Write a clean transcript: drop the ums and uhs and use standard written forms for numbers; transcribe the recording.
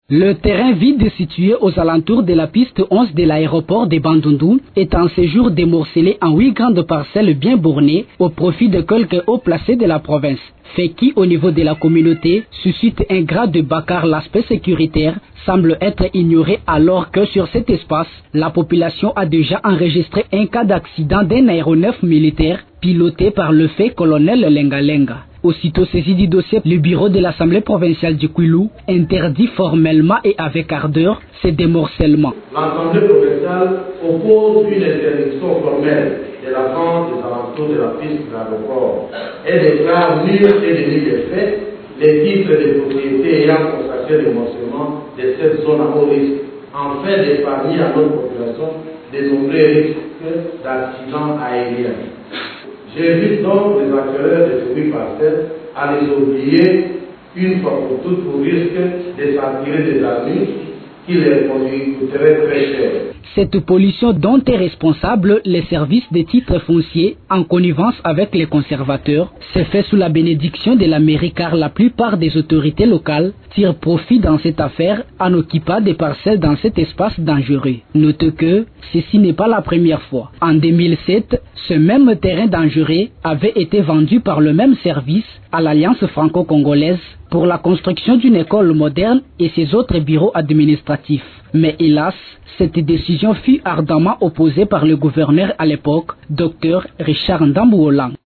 Le terrain vide situé aux alentours de la piste 11 de l'aéroport de Bandundu est en séjour démorcelé en 8 grandes parcelles bien bornées au profit de quelques hauts placés de la province. Fait qui, au niveau de la communauté, suscite un grade de bacard. L'aspect sécuritaire semble être ignoré alors que sur cet espace, la population a déjà enregistré un cas d'accident d'un aéronef militaire piloté par le fait colonel Lenga Lenga. Aussitôt saisi du dossier, le bureau de l'Assemblée provinciale du Kwilu interdit formellement et avec ardeur ces démorcellements. L'Assemblée provinciale oppose une interdiction formelle de la vente des alentours de la piste de l'aéroport et déclare nul et déni des faits les titres de propriété ayant consacré le morcellement de cette zone à haut risque, afin d'épargner à notre population des nombreux risques d'accidents aériens. J'invite donc les acquéreurs de ces 8 parcelles à les oublier une fois pour toutes pour risque de s'en tirer des amis qui les coûteraient très cher. Cette pollution dont est responsable les services des titres fonciers en connivence avec les conservateurs s'est fait sous la bénédiction de la mairie car la plupart des autorités locales tirent profit dans cette affaire en occupant des parcelles dans cet espace dangereux. Notez que ceci n'est pas la première fois. En 2007, ce même terrain dangereux avait été vendu par le même service à l'Alliance franco-congolaise pour la construction d'une école moderne et ses autres bureaux administratifs. Mais hélas, cette décision fut ardemment opposée par le gouverneur à l'époque, Dr Richard Ndambouolang.